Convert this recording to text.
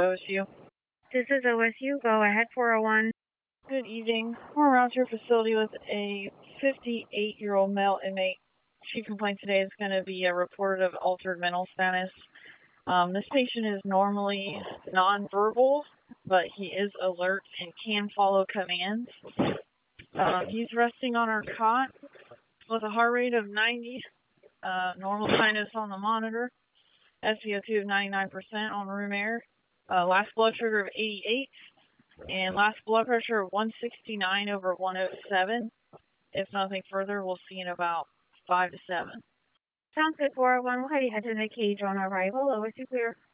OSU. This is OSU. Go ahead, 401. Good evening. We're around your facility with a 58-year-old male inmate. Chief complaint today is going to be a report of altered mental status. This patient is normally nonverbal, but he is alert and can follow commands. He's resting on our cot with a heart rate of 90, normal sinus on the monitor, SpO2 of 99% on room air, last blood sugar of 88, and last blood pressure of 169 over 107. If nothing further, we'll see in about 5 to 7. Sounds good, 401. We'll head you head to the cage on arrival. OSU clear.